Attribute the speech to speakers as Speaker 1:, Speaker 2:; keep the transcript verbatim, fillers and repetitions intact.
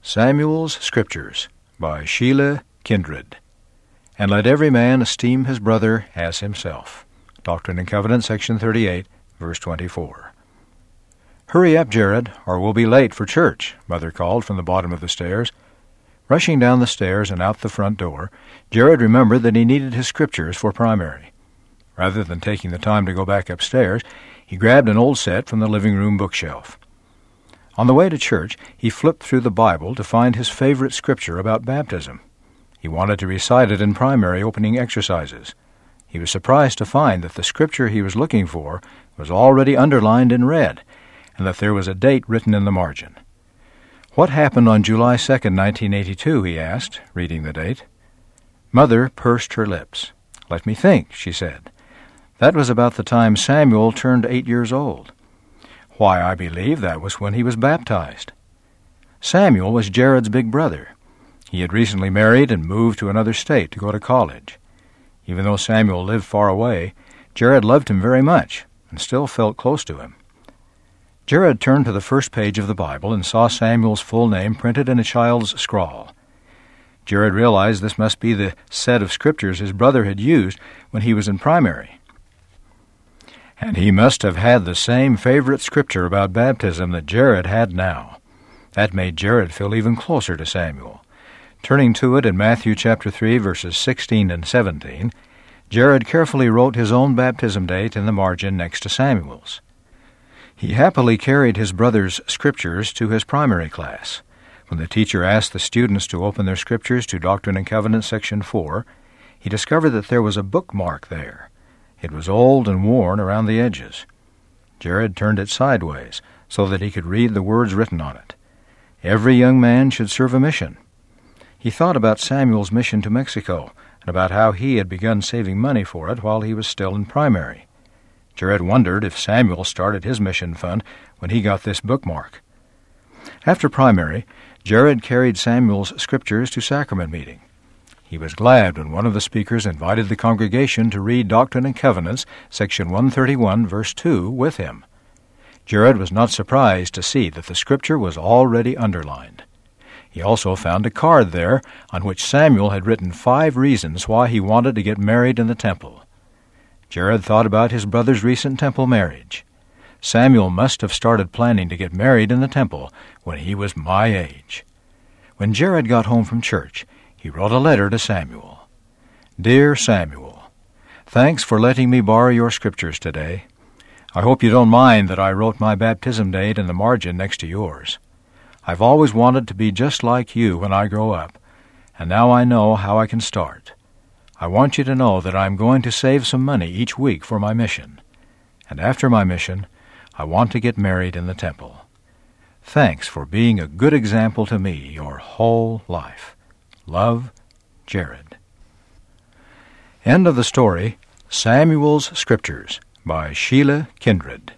Speaker 1: Samuel's Scriptures by Sheila Kindred. And let every man esteem his brother as himself. Doctrine and Covenants, section thirty-eight, verse twenty-four. Hurry up, Jared, or we'll be late for church, Mother called from the bottom of the stairs. Rushing down the stairs and out the front door, Jared remembered that he needed his scriptures for primary. Rather than taking the time to go back upstairs, he grabbed an old set from the living room bookshelf. On the way to church, he flipped through the Bible to find his favorite scripture about baptism. He wanted to recite it in primary opening exercises. He was surprised to find that the scripture he was looking for was already underlined in red, and that there was a date written in the margin. "What happened on July second, nineteen eighty-two, he asked, reading the date. Mother pursed her lips. "Let me think," she said. "That was about the time Samuel turned eight years old. Why, I believe that was when he was baptized." Samuel was Jared's big brother. He had recently married and moved to another state to go to college. Even though Samuel lived far away, Jared loved him very much and still felt close to him. Jared turned to the first page of the Bible and saw Samuel's full name printed in a child's scrawl. Jared realized this must be the set of scriptures his brother had used when he was in primary. And he must have had the same favorite scripture about baptism that Jared had now. That made Jared feel even closer to Samuel. Turning to it in Matthew chapter three, verses sixteen and seventeen, Jared carefully wrote his own baptism date in the margin next to Samuel's. He happily carried his brother's scriptures to his primary class. When the teacher asked the students to open their scriptures to Doctrine and Covenants, section four, he discovered that there was a bookmark there. It was old and worn around the edges. Jared turned it sideways so that he could read the words written on it. Every young man should serve a mission. He thought about Samuel's mission to Mexico and about how he had begun saving money for it while he was still in primary. Jared wondered if Samuel started his mission fund when he got this bookmark. After primary, Jared carried Samuel's scriptures to sacrament meeting. He was glad when one of the speakers invited the congregation to read Doctrine and Covenants, section one thirty-one, verse two, with him. Jared was not surprised to see that the scripture was already underlined. He also found a card there on which Samuel had written five reasons why he wanted to get married in the temple. Jared thought about his brother's recent temple marriage. Samuel must have started planning to get married in the temple when he was my age. When Jared got home from church, he wrote a letter to Samuel. Dear Samuel, thanks for letting me borrow your scriptures today. I hope you don't mind that I wrote my baptism date in the margin next to yours. I've always wanted to be just like you when I grow up, and now I know how I can start. I want you to know that I'm going to save some money each week for my mission, and after my mission, I want to get married in the temple. Thanks for being a good example to me your whole life. Love, Jared. End of the story, Samuel's Scriptures by Sheila Kindred.